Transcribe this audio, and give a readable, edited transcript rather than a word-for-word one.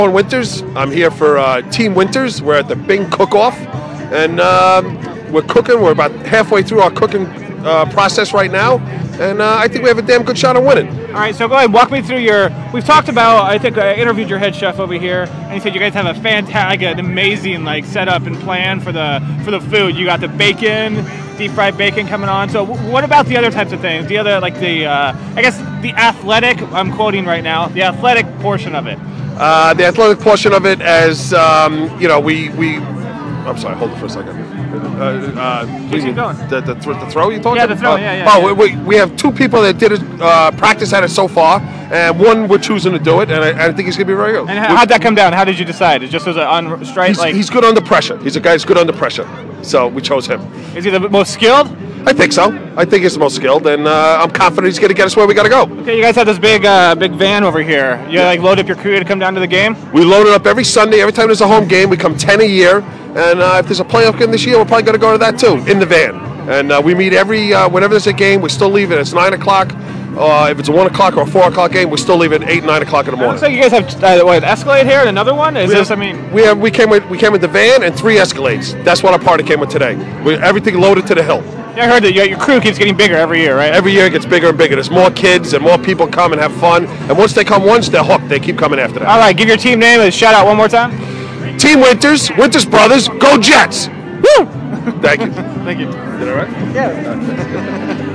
Winters. I'm here for Team Winters. We're at the Bing Cook-Off, and we're cooking. We're about halfway through our cooking process right now, and I think we have a damn good shot of winning. All right, so go ahead, walk me through your. We've talked about. I think I interviewed your head chef over here, and he said you guys have a fantastic, an amazing setup and plan for the food. You got the bacon, deep fried bacon coming on. So what about the other types of things? The other I guess the athletic. I'm quoting right now. The athletic portion of it. The athletic portion of it, as we. I'm sorry. Hold it for a second. Keep going. The throw you talking? Yeah, the throw. Yeah. Oh, we have two people that did it, practice at it so far, and one we're choosing to do it, and I think he's going to be very good. And how'd that come down? How did you decide? It just was on straight. He's good under pressure. He's a guy who's good under pressure, so we chose him. Is he the most skilled? I think so. I think he's the most skilled, and I'm confident he's going to get us where we got to go. Okay, you guys have this big van over here. You load up your crew to come down to the game? We load it up every Sunday. Every time there's a home game, we come 10 a year. And if there's a playoff game this year, we're probably going to go to that too, in the van. And we meet whenever there's a game, we still leave it. It's 9 o'clock. If it's a 1 o'clock or a 4 o'clock game, we still leave it at 8, 9 o'clock in the morning. So you guys have Escalade here and another one? We came with the van and 3 Escalades. That's what our party came with today. Everything loaded to the hill. Yeah, I heard that your crew keeps getting bigger every year, right? Every year it gets bigger and bigger. There's more kids and more people come and have fun. And once they come once, they're hooked. They keep coming after that. All right, give your team name a shout out one more time. Team Winters, Winters Brothers, go Jets! Woo! Thank you. Thank you. Did I right? Yeah.